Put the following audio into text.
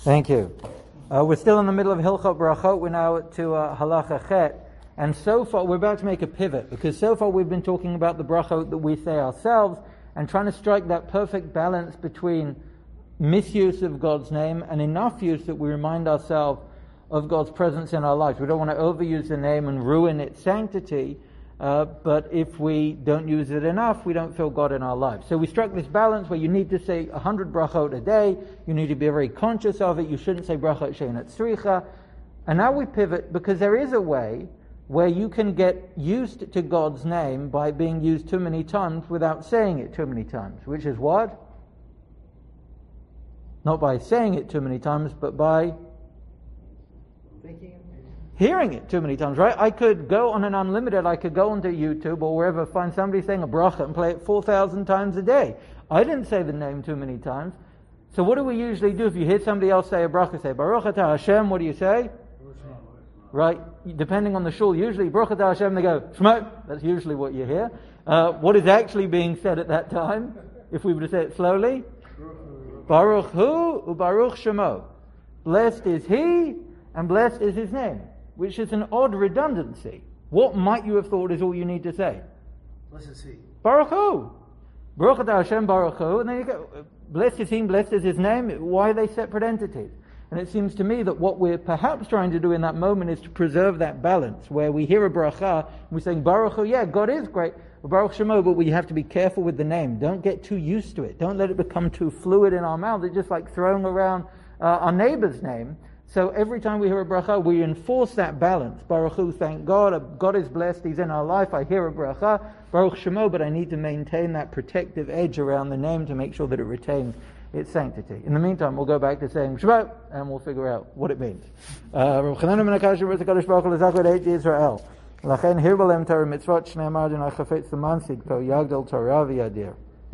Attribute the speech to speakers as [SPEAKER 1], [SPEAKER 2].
[SPEAKER 1] Thank you. We're still in the middle of Hilchot Brachot. We're now to Halacha Chet. And so far, we're about to make a pivot, because so far we've been talking about the brachot that we say ourselves and trying to strike that perfect balance between misuse of God's name and enough use that we remind ourselves of God's presence in our lives. We don't want to overuse the name and ruin its sanctity, but if we don't use it enough, we don't feel God in our lives. So we struck this balance where you need to say 100 brachot a day, you need to be very conscious of it, you shouldn't say brachot she'ein tzricha. And now we pivot, because there is a way where you can get used to God's name by being used too many times without saying it too many times. Which is what? Not by saying it too many times, but by hearing it too many times, right? I could go on an unlimited, I could go onto YouTube or wherever, find somebody saying a bracha and play it 4,000 times a day. I didn't say the name too many times. So what do we usually do if you hear somebody else say a bracha? Say, Baruch atah Hashem, what do you say? Right? Depending on the shul, usually Baruch atah Hashem, they go, Shmo. That's usually what you hear. What is actually being said at that time, if we were to say it slowly? Baruch Hu uBaruch Shemo. Blessed is He and blessed is His name, which is an odd redundancy. What might you have thought is all you need to say?
[SPEAKER 2] Blessed is He.
[SPEAKER 1] Baruch Hu. Baruch atah Hashem Baruch Hu. And then you go, blessed is He and blessed is His name. Why are they separate entities? And it seems to me that what we're perhaps trying to do in that moment is to preserve that balance, where we hear a bracha, and we're saying, Baruch Hu, yeah, God is great, Baruch Shemo, but we have to be careful with the name. Don't get too used to it. Don't let it become too fluid in our mouth. It's just like throwing around our neighbor's name. So every time we hear a bracha, we enforce that balance. Baruch Hu, thank God, God is blessed, He's in our life, I hear a bracha, Baruch Shemo, but I need to maintain that protective edge around the name to make sure that it retains its sanctity. In the meantime, we'll go back to saying Shemo, and we'll figure out what it means. Israel. Lachen hirbelem Torah mitzvot shnei amar Adonai chafetz l'man sidko yagdol Torah v'yadir.